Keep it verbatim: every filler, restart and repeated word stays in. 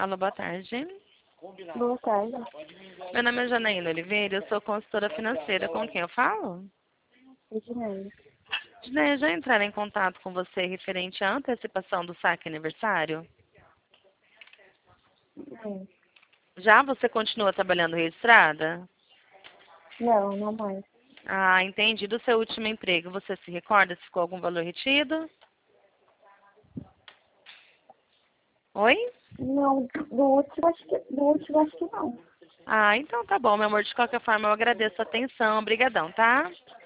Alô, boa tarde. Boa tarde. Meu nome é Janaína Oliveira, eu sou consultora financeira. Com quem eu falo? Edneia. Edneia, já entraram em contato com você referente à antecipação do saque aniversário? Não, Já você continua trabalhando registrada? não, não mais. Ah, entendi. Do seu último emprego, você se recorda se ficou algum valor retido? Oi? Não, do último acho que, do último acho que não. Ah, então tá bom, meu amor. De qualquer forma, eu agradeço a atenção. Obrigadão, tá?